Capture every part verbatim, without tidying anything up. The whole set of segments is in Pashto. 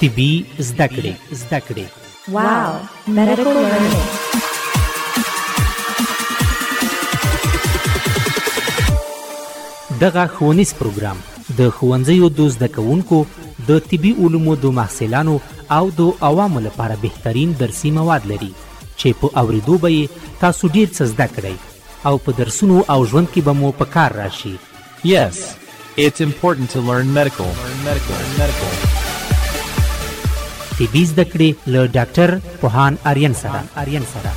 طبي زده کړې زده کړې Wow, medical learning. دغه ښوونیز پروګرام د ښوونځیو د زده کوونکو د طبي علومو د محصلانو او د عوامو لپاره بهترین درسي مواد لري چې په اوریدو به یې تاسو ډیر څه زده کړئ او په درسونو او ژوند کې به مو په کار راشي. Yes, it's important to learn medical. Learn medical. Learn medical. طبي زده کړې له ډاکټر پوهان آریان سره آریان سره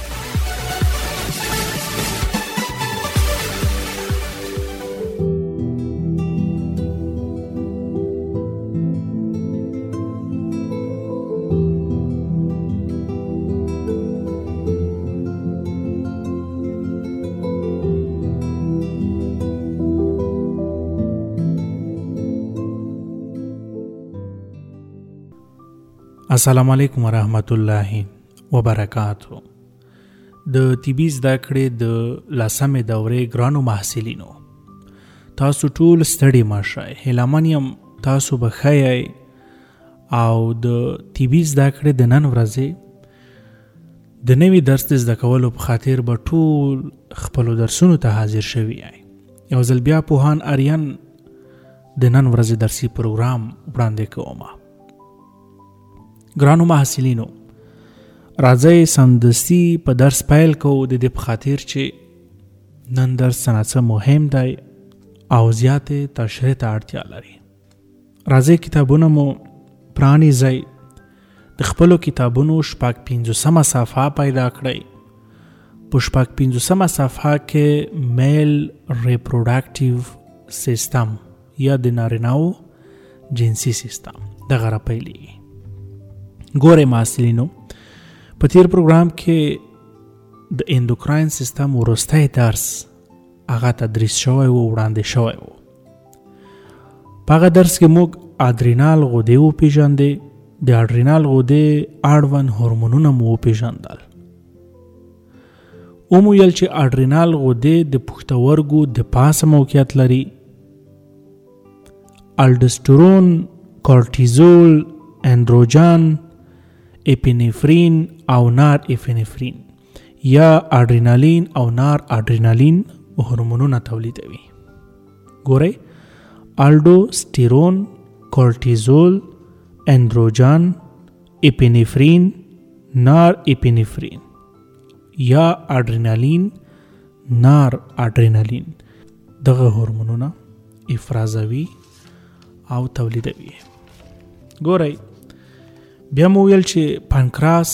السلام علیکم ورحمت الله وبرکاتو. د طبي زده کړې د لسمې دورې ګرانو محصلینو، تاسو ټول ستړي مه شئ. هیله من یم تاسو به ښه یئ او د طبي زده کړې د نن ورځې د نوي درس د زده کولو په خاطر به ټول خپلو درسونو ته حاضر شوي یئ. یو ځل بیا پوهان آریان د نن ورځې درسي پروګرام وړاندې کومه. ګرانو محصلینو، راځئ سمدستي په درس پیل کوو، د دې په خاطر چې نن درس څه مهم دی او زیاتې تشریح ته اړتیا لري. راځئ کتابونه مو پرانیزئ، د خپلو کتابونو شپږ پنځوسمه صفحه پیدا کړئ. په شپږ پنځوسمه صفحه کې میل ریپروډکټیو سیستم یا د نارینه‌وو جنسي سیستم دغه را پیلېږي. ګورئ محصلینو، په تیر پروګرام کې د اندوکراین سیستم وروستی درس هغه تدریس شوی و، وړاندې شوی و. په هغه درس کې موږ ادرینال غدې وپېژندې، د اډرینال غدې اړوند هورمونونه مو وپېژندل. ومو ویل چې اډرینال غدې د پښتورګو د پاسه موقعیت لري. الډوسترون، کورټیزول، اندروجن، اپینفرین او نار اپینفرین یا اډرینالین او نار اډرینالین هورمونونه تولیدوي. ګورئ، الډوسترون، کورټیزول، اندروجن، اپینفرین، نار اپینفرین یا اډرینالین، نار اډرینالین دغه هورمونونه افرازوي او تولیدوي. ګورئ، بیا مو ویل چې پانکراس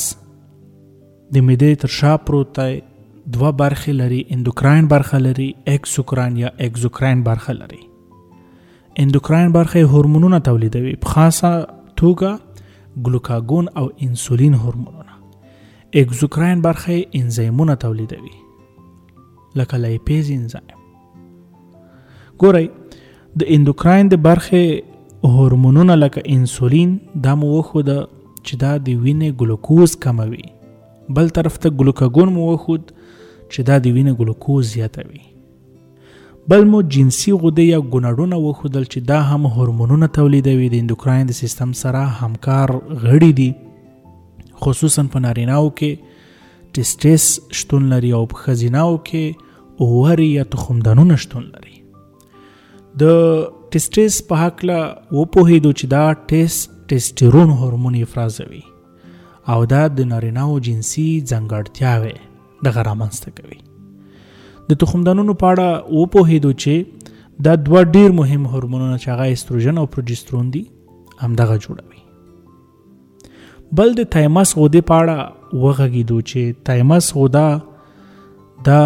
د معدې تر شا پروت دی، دوه برخې لري، اندوکراین برخه لري، اکسوکراین یا اکزوکراین برخه لري. اندوکراین برخه هورمونونه تولیدوي، په خاصه توګه ګلوکاګون او انسولین هورمونونه. اکزوکراین برخه انزایمونه تولیدوي لکه لایپیز انزایم. ګورئ، د اندوکراین د برخه هورمونونه لکه انسولین دا مو وښوده چې دا د وینې ګلوکوز کموي، بل طرف ته ګلوکاګون مو وښود چې دا د وینې ګلوکوز زیاتوي. بل مو جنسي غدې یا ګوناډونه وښودل چې دا هم هورمونونه تولیدوي، د اندوکراین د سیستم سره همکار غړي دي. خصوصا په نارینه‌وو کې ټسټس شتون لري او په ښځینه‌وو کې اووري یا تخمدانونه شتون لري. د ټسټس په هکله وپوهېدو چې دا ټسټسټرون هورمون افرازوي او دا د نارینه‌وو جنسي ځانګړتیاوې دغه رامنځته کوي. د تخمدانونو په اړه وپوهېدو چې دا دوه ډېر مهم هورمونونه چې هغه استروجن او پروجسترون دي همدغه جوړوي. بل د تایمس غدې په اړه وغږېدو چې تایمس غده دا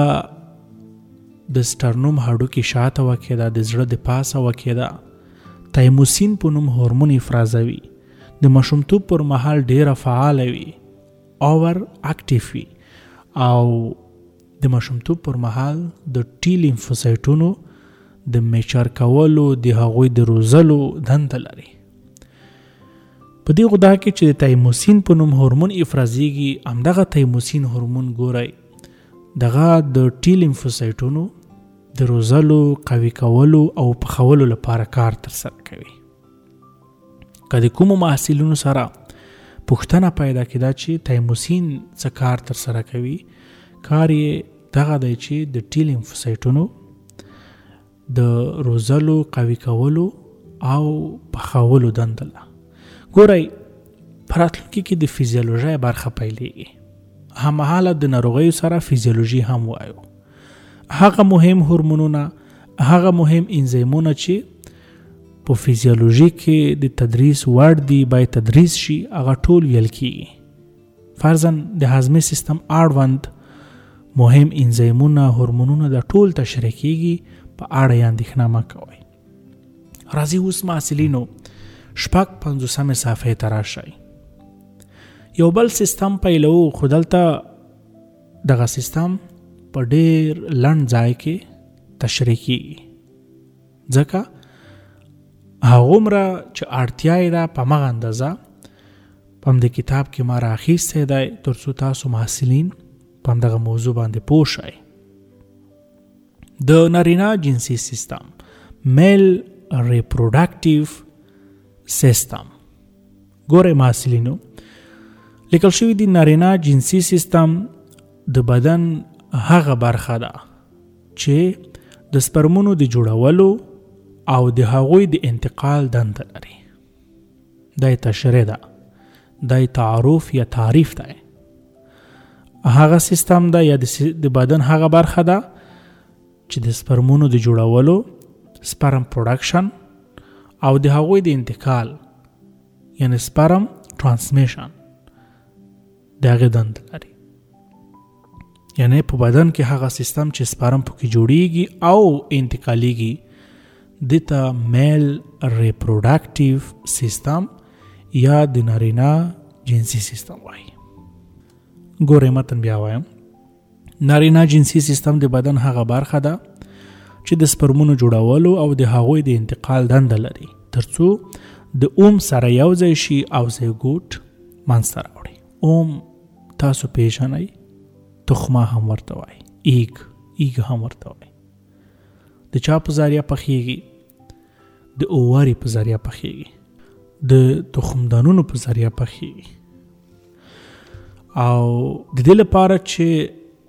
د سټرنوم هډوکي شاته واقع ده، د زړه د پاسه واقع ده. تایموسین په نوم هورمون افرازوي، د ماشومتوب پر مهال ډیره فعاله وي، اوور اکټیو وي او د ماشومتوب پر مهال د ټي لیمفوسایټونو د میچر کولو، د هغوی د روزلو دنده لري. په دې غده کې چې د تایموسین په نوم هورمون افرازیږي، همدغه تایموسین هورمون ګورئ دغه د ټي لیمفوسایټونو د روزلو، قوي کولو او پخولو لپاره کار ترسره کوي. که د کومو محصلینو سره پوښتنه پیدا کېده چې تایموسین څه کار تر سره کوي، کار یې دغه دی چې د ټي لیمفوسایټونو د روزلو، قوي کولو او پخولو دنده ده. ګورئ په راتلونکي کې د فیزیولوژۍ برخه پیلېږي، هممهاله د ناروغیو سره فیزیولوژي هم وایو. هغه مهم هورمونونه، هغه مهم انزیمونه چې په فیزیولوژي کې د تدریس وړ دي باید تدریس شي، هغه ټول ویل کېږي. فرضاً د هضمي سیستم اړوند مهم انزیمونه، هورمونونه د ټول تشریح کېږي، په اړه یې اندېښنه مه کوئ. راځئ اوس محصلینو شپږ پنځوسمې صفحې ته راشئ. یو بل سیستم پیلو، خو دلته دغه سیستم په ډېر لنډ ځای کې تشریح کېږي، ځکه هغومره چې اړتیا یې ده په همغه اندازه په همدې کتاب کې ما رااخیستی دی تر څو تاسو محصلین په همدغه موضوع باندې پوه شئ. د نارینه جنسي سیستم، میل ریپروډکټیو سیستم. ګورئ محصلینو، لیکل شوي دي نارینه جنسي سیستم د بدن هغه برخه ده چې د سپرمونو د جوړولو او د هغوی د انتقال دنده لري. دا تشریح ده، دا تعارف یا تعریف ده. هغه سیستم ده یا د بدن هغه برخه ده چې د سپرمونو د جوړولو، سپرم پروډکشن او د هغوی د انتقال یعنی سپرم ترانسمیشن د هغې دنده لري. یعنی په بدن کې هغه سیستم چې سپرم پکې جوړیږي او انتقالیږي دته میل ریپروډکټیو سیستم یا د نارینه جنسي سیستم وایي. ګورئ متن بیا وایم. نارینه جنسي سیستم د بدن هغه برخه ده چې د سپرمونو جوړولو او د هغوی د انتقال دنده لري ترڅو د اوم سره یو ځای شي او زیګوټ منځته راوړي. اوم تاسو پیژنئ، تخمه هم ورته وایي، ایګ ایګ هم ورته وایي. د چا په ذریعه پخیږي؟ د اوواري په ذریعه پخیږي، د تخمدانونو په ذریعه پخیږي. او د دې لپاره چې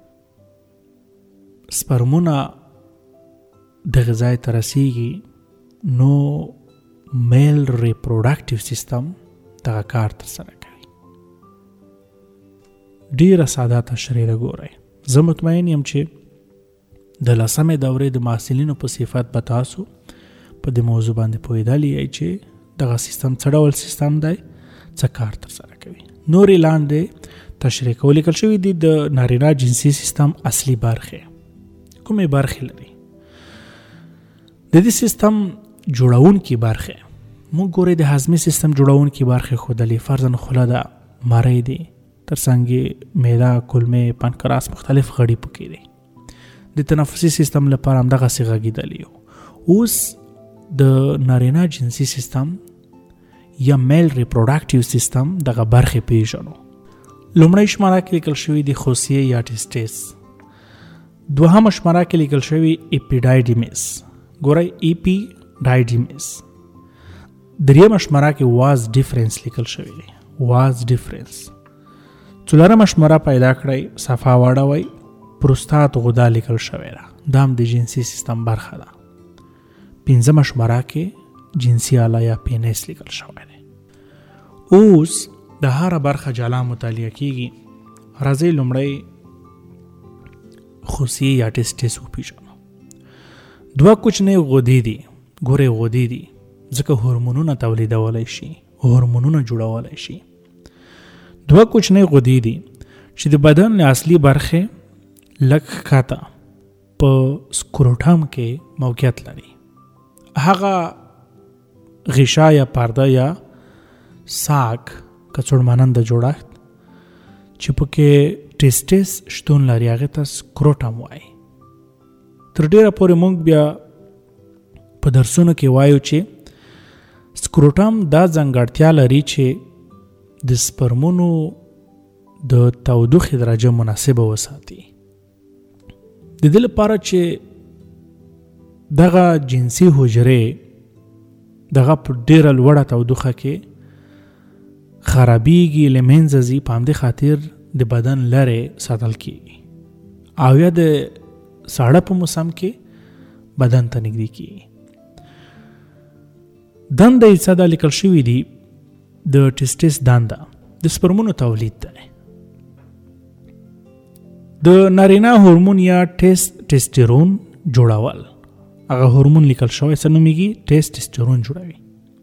سپرمونه د غذای ته رسیږي نو میل ریپروډکټیو سیستم دغه کار ترسره کوي. ډیره ساده تشریح ده. ګورئ زه مطمئن یم چې د لسمې دورې د محصلینو په صفت به تاسو په دې موضوع باندې پوهېدلی یئ چې دغه سیستم څه ډول سیستم دی، څه کار ترسره کوي. نورې لاندې تشریح کوو. لیکل شوي دي د نارینه جنسي سیستم اصلي برخې کومې برخې لري. د دې سیستم جوړونکي برخې موږ ګورئ د هضمي سیستم جوړونکي برخې ښودلې. فرضاً خوله ده، مری دی، ترڅنګ معده، کولمې، پانکراس، مختلف غړي پکې دي. د تنفسي سیستم لپاره هم دغسې غږېدلی یو. اوس د نارینه جنسي سیستم یا میل ریپروډکټیو سیستم دغه برخې پیژنو. لومړی شماره کې لیکل شوي دي خوسیې یا ټیسټس. دوهمه شماره کې لیکل شوي اپیډایډیمیس. ګورئ اپیډایډیمیس. دریمه شماره کې واز ډیفرنس لیکل شوي دي، واز ډیفرنس. څلورمه شماره پیدا کړئ، صفحه واړوئ، پروستات غده لیکل شوی ده، دا هم د جنسي سیستم برخه ده. پنځمه شماره کې جنسي آله یا پینس لیکل شوی دی. اوس د هره برخه جلا مطالعه کیږي. راځئ لومړی خوسیې یا ټیسټس وپیژنو. دوه کوچنۍ غدې دي. ګورئ غدې دي ځکه هورمونونه تولیدولی شي، هورمونونه جوړولی شي. دوه کوچنۍ غدې دي چې د بدن له اصلي برخې لږ ښکته په سکروټم کې موقعیت لري. هغه غشا یا پرده یا ساک کڅوړ ماننده جوړښت چې پکې ټیسټس شتون لري هغې ته سکروټم وایي. تر ډیره پورې موږ بیا په درسونو کې وایو چې سکروټم دا ځانګړتیا لري چې د سپرمونو د تودوخې درجه مناسبه وساتي. د دې لپاره چې دغه جنسي حجرې دغه په ډیره لوړه تودوخه کې خرابېږي، له منځه ځي، په همدې خاطر د بدن لرې ساتل کېږي او یا د ساړه په موسم کې بدن ته نږدې کېږي. دنده یې څه ده لیکل شوي دي، د ټیسټس دنده د سپرمونو تولید دی. د نارینه هورمون یا ټیسټسټرون جوړول، هغه هورمون لیکل شوی څه نومیږي؟ ټیسټسټرون جوړوي.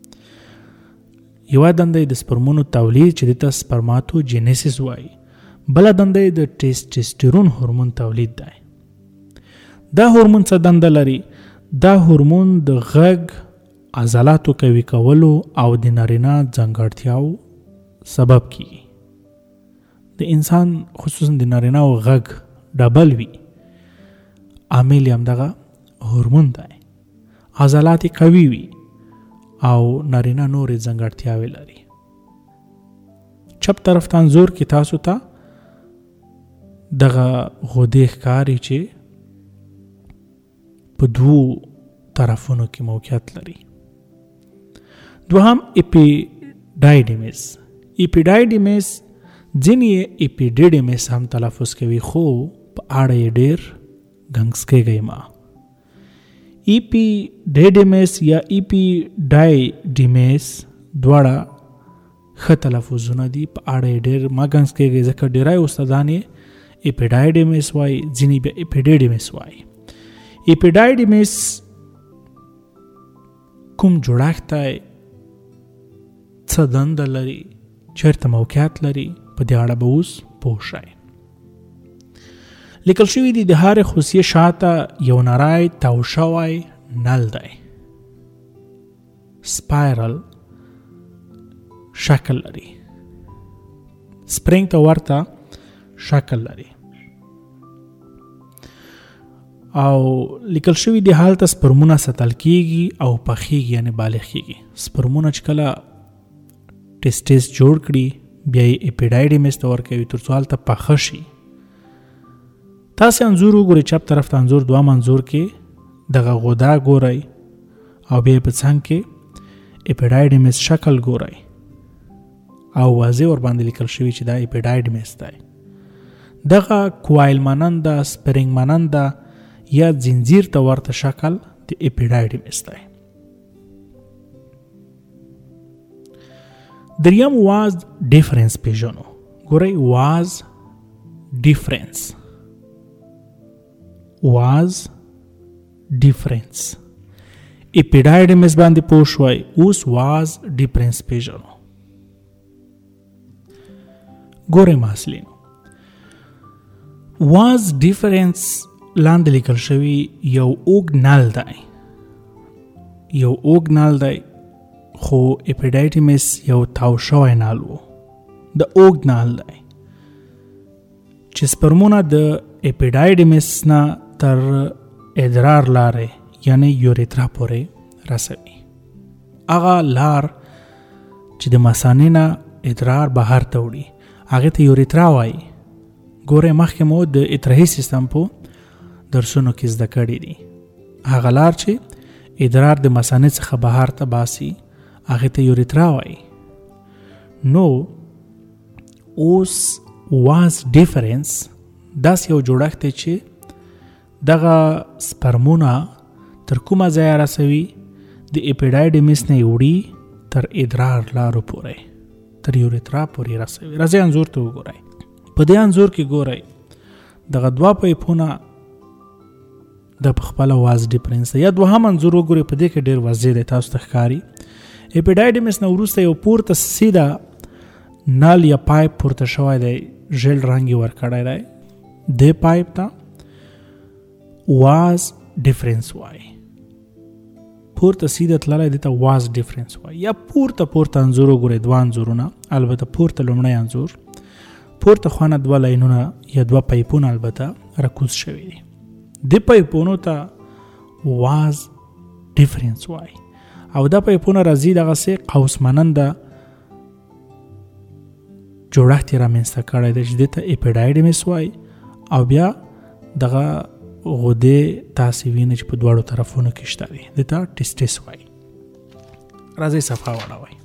یوه دنده یې د سپرمونو تولید چې دې ته سپرماتوجینیسیس وایي، بله دنده یې د ټیسټسټرون هورمون تولید دی. دا هورمون څه دنده لري؟ دا هورمون د غږ، عضلاتو قوي کولو او د نارینه ځانګړتیاو سبب کیږي. د انسان خصوصا د نارینه او غږ ډبل وي، عامل هم دغه هورمون دی. عضلات قوي وي او نارینه نورې ځانګړتیاوې لري. چپ طرف ته انځور کې تاسو ته دغه غدې ښکاري چې په دوو طرفونو کې موقعیت لري. دوهم اپیډایډیمس. اپیډایډیمس ځینې اپیډیډیمس هم تلفظ کوي، خو په اړه یې ډېر ګنګسکېږي ما. اپیډیډیمس یا اپیډایډیمس دواړه ښه تلفظونه دي، په اړه یې ډېر ما ګنګسکېږي ځکه ډېری استادان یې اپیډایډیمس وایي، ځینې بیا اپیډیډیمس وایي. اپیډایډیمس کوم جوړښت دی، څه دنده لري، چیرته موقعیت لري، په دې اړه به اوس پوه شئ. لیکل شوي دي د هرې خوسیې شاته یو نری تاو شوی نل دی، سپایرل شکل لري، سپرینګ ته ورته شکل لري او لیکل شوي دي هلته سپرمونه ساتل کېږي او پخېږي، یعنې بالغ کېږي. سپرمونه چې کله ټیسټس جوړ کړي بیا یې اپیډایډیمس ته ورکوي تر څو هلته پخه شي. تاسې انځور وګورئ، چپ طرف ته انځور، دوام انځور کې دغه غده ګورئ او بیا په څنګ کې اپیډایډیمس شکل ګورئ او واضح ورباندې لیکل شوي چې دا اپیډایډیمس دی. دغه کوایل ماننده، سپرینګ ماننده یا زنجیر ته ورته شکل د اپیډایډیمس دی. دریم واز ډیفرنس پیژنو. ګورئ واز ډیفرنس، واز ډیفرنس. اپیډایډیمس باندې پوه شوئ، اوس واز ډیفرنس پیژنو. ګورئ محصلینو، واز ډیفرنس لاندې لیکل شوی یو اوږد نل دی، یو اوږد نل دی، خو اپیډایډیمس یو تاو شوی نل و. د اوږد نل دی چې سپرمونه د اپیډایډیمس نه تر ادرار لارې یعنی یوریترا پورې رسوي. هغه لار چې د مثانې نه ادرار بهر ته وړي هغې ته یوریترا وایي. ګورئ مخکې مو د اترهي سیستم په درسونو کې زده کړي دي. هغه لار چې ادرار د مثانې څخه بهر ته باسي هغې ته یوریترا وایي. نو اوس واز ډیفرنس داسې یو جوړښت دی چې دغه سپرمونه تر کومه ځایه رسوي؟ د اپیډایډیمس نه یې وړي تر ادرار لارو پورې، تر یوریترا پورې رسوي. راځئ انځور ته وګورئ. په دې انځور کې ګورئ دغه دوه پایپونه د پخپله واز ډیفرنس یا دوهم انځور وګورئ، په دې کې ډېر واضح دی، تاسو ته ښکاري. اپیډایډیمس نه وروسته یو پورته سیده نل یا پایپ پورته شوی دی، ژیړ رنګ یې ورکړی دی. دې پایپ ته واز ډیفرنس وایي. پورته سیده تللی دی ته واز ډیفرنس وایي. یا پورته پورته انځور وګورئ، دوه انځورونه، البته پورته لومړی انځور، پورته خوانه دوه لاینونه یا دوه پایپونه البته راکوز شوي دي. دې پایپونو ته واز ډیفرنس وایي او دا پایپونه راځي دغسې قوس ماننده جوړښت یې رامنځته کړی دی چې دې ته اپیډایډیمس وایي او بیا دغه غدې تاسې وینئ چې په دواړو طرفونو کې شته دي، دې ته ټیسټس وایي. راځي صفحه وړوي.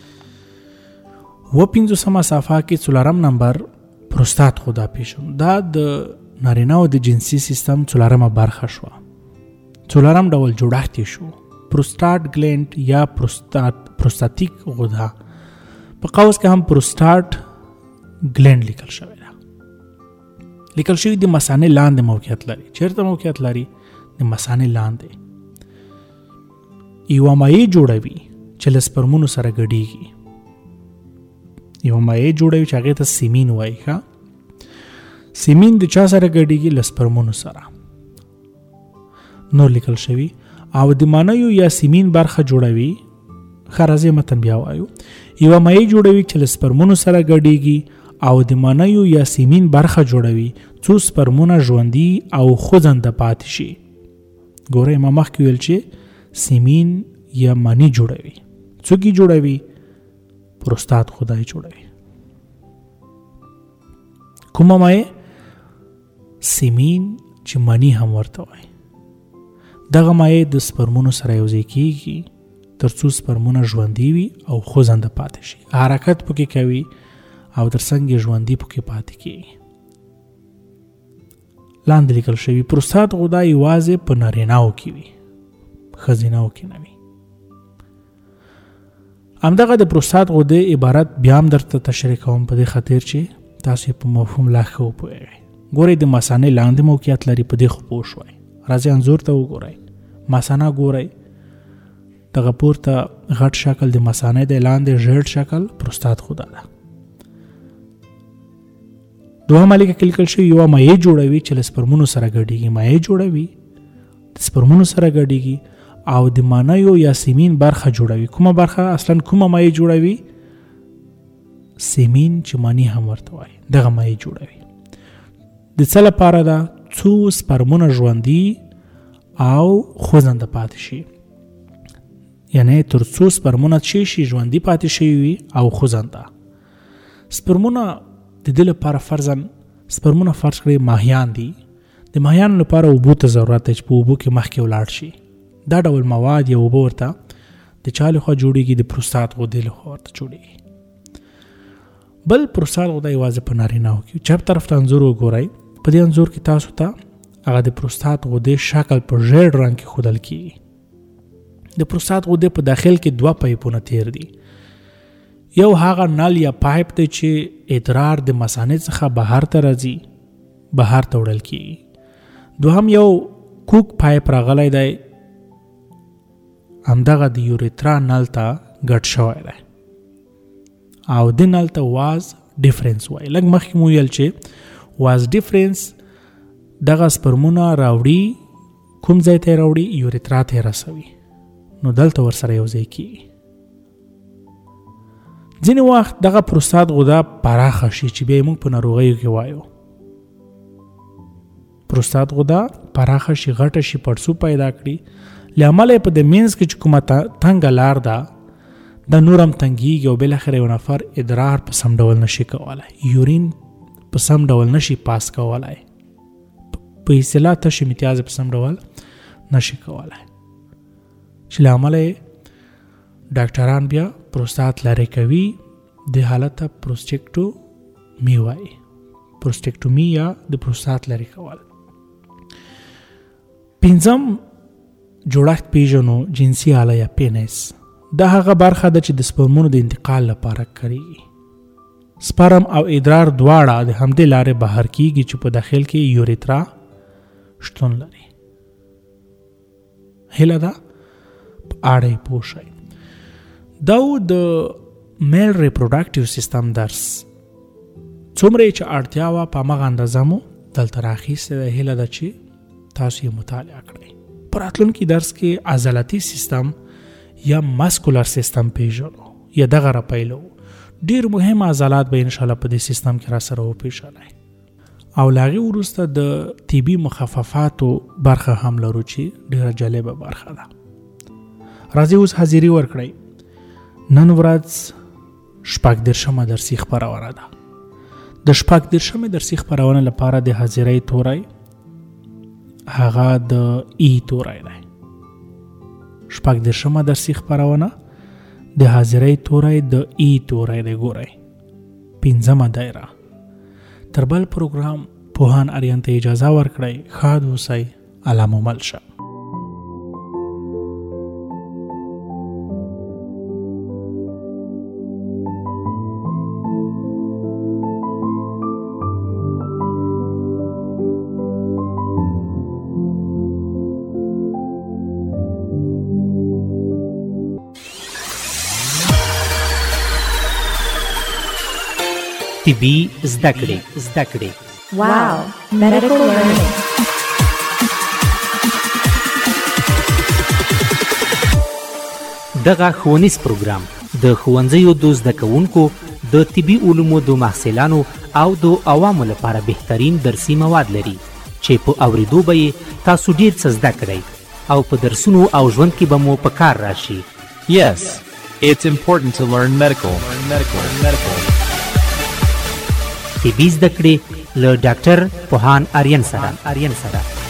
و پنځوسمه صفحه کې څلورم نمبر پروستات خدا پیژن. دا د نارینه او د جنسي سیستم څلورمه برخه شو. څلورم ډول جوړښت شو. پروستات گلند یا پروستات پروستاتیک غده. په قوس کې هم پروستات گلند لیکل شوی دی. لیکل شوی د مثانې لاندې موقعیت لري. چیرته موقعیت لري؟ د مثانې لاندې. یو مایع جوړوي چې له سپرمونو سره ګډیږي. یو مایع جوړوي چې هغه ته سیمین وایي. ښه، سیمین د چا سره ګډیږي؟ له سپرمونو سره. نور لیکل شوی او د مانیو یا سیمین برخه جوړوي. خرازه متن بیا وایو. یو مایع جوړوي چې له سپرمونو سره ګډیږي او د مانیو یا سیمین برخه جوړوي څو سپرمونه ژوندي او خوځنده پاتې شي. ګوره ما مخکې ویل چې سیمین یا مانی جوړوي. څوک یې جوړوي؟ پروستات خدای جوړوي. کومه مایع؟ سیمین چې مانی هم ورته وایي. دغه مایع د سپرمونو سره یوځای کیږي تر څو سپرمونه ژوندي وي او خوځنده پاتې شي. حرکت پکې کوي او ترڅنګ ژوندي پکې پاتې کیږي. لاندې لیکل شوی پروستات غده یوازې په نارینه‌و کې وي، ښځینه‌و کې نه وي. همدغه د پروستات غده عبارت بیا هم درته تشریح کوم په دې خاطر چې تاسو په مفهوم لا ښه وپوهیږئ. ګورئ د مثانې لاندې موقعیت لري، په دې خو پوه شوئ. راځئ انځور ته وګورئ. مثانه ګورئ، دغه پورته غټ شکل د مثانې د لاندې ژیړ شکل پروستات غده ده. دوهمه لیکه کې لیکل شوی یوه مایع جوړوي چې له سپرمونو سره ګډیږي. مایع جوړوي، د سپرمونو سره ګډیږي او د مانیو یا سیمین برخه جوړوي. کومه برخه؟ اصلا کومه مایع جوړوي؟ سیمین چې مانی هم ورته وایي. دغه مایع جوړوي. د څه لپاره ده؟ څو سپرمونه ژوندي او خوځنده پاتې شي. یعنی تر څو سپرمونه چې شي ژوندي پاتې شي وي او خوځنده. سپرمونه د دې لپاره فرضاً سپرمونه فرض کړئ ماهیان دي. د ماهیانو لپاره اوبو ته ضرورت دی چې په اوبو کې مخکې ولاړ شي. دا ډول مواد یا اوبه ورته د چا لخوا جوړیږي؟ د پروستات غدې لخوا ورته جوړیږي. بل پروستات غده یوازې په نارینه‌و کې. چپ طرف ته انځور وګورئ. په دې انځور کې تاسو ته هغه د پروستات غدې شکل په ژیړ رنګ کې ښودل کیږي. د پروستات غدې په داخل کې دوه پایپونه تیر دي. یو هغه نل یا پایپ دی چې ادرار د مثانې څخه بهر ته راځي، بهر ته وړل کیږي. دوهم یو کوک پایپ راغلی دی، همدغه د یوریترا نل ته ګډ شوی دی او د نل ته واز ډیفرنس وایي. لږ مخکې مو ویل چې واز ډیفرنس دغه سپرمونه راوړي، کوم ځای ته راوړي؟ یوریترا ته رسوي. نو دلته ورسره یو ځای کیږي. ځینې وخت دغه پروستات غده پراخه شي چې بیا موږ په ناروغیو کې وایو. پروستات غده پراخه شي، غټه شي، پړسو پیدا کړي. له امله په د مینځ کې چې کومه تنګه لار ده د نورم تنګیږي او بالاخره یو نفر ادرار په سم ډول نشي کولای، یورین په سم ډول نشي پاس کولای، په اصطلاح تشې امتیاز په سم ډول نشي کولای، چې له امله ډاکټران بیا پروستات لرې کوي. د حالت ته پروستیکټومي وایي. پروستیکټومي یا د پروستات لرې کول. پنځم جوړښت پیژنو، جنسي آله یا پینس. دا هغه برخه ده چې د سپرمونو د انتقال لپاره کاریږي. سپرم او ادرار دواړه د همدې لارې بهر کیږي چې په داخل کې یوریترا شتون لري. هیله ده په اړه یې پوه شئ. دا د میل ریپروډکټیو سیستم درس څومره چې اړتیا وه په همغه اندازه مو دلته راخیستې ده. هیله ده چې تاسو یې مطالعه کړئ. په راتلونکي درس کې عضلاتي سیستم یا ماسکولر سیستم پیژنو یا دغه را پیلو. ډیر مهم عضلات به انشاءالله په دې سیستم کې را سره وپیژنئ. او له هغې وروسته د طبي مخففاتو برخه هم لرو چې ډیره جالبه برخه ده. راځئ اوس حاضري ورکړئ. نن ورځ شپږ دېرشمه درسي خپرونه ده. د شپږ دېرشمې درسي خپرونې لپاره د حاضرۍ توری هغه د ای توری دی. شپږ دېرشمه درسي خپرونه د حاضرۍ توری د ای توری دی. ګورئ پنځمه دایره. تر بل پروګرام پوهان اریان ته اجازه ورکړئ. ښاد اوسئ. علامه ملشه. طبي زده کړې زده کړې Wow, medical learning. دغه ښوونیز پروګرام د ښوونځیو د زده کوونکو د طبي علومو د محصلانو او د عوامو لپاره بهترین درسي مواد لري چې په اوریدو به یې تاسو ډیر څه زده کړئ او په درسونو او ژوند کې به مو په کار راشي. Yes, it's important to learn medical. Learn medical. Learn medical. طبي زده کړې له ډاکټر پوهان اریان سره اریان سره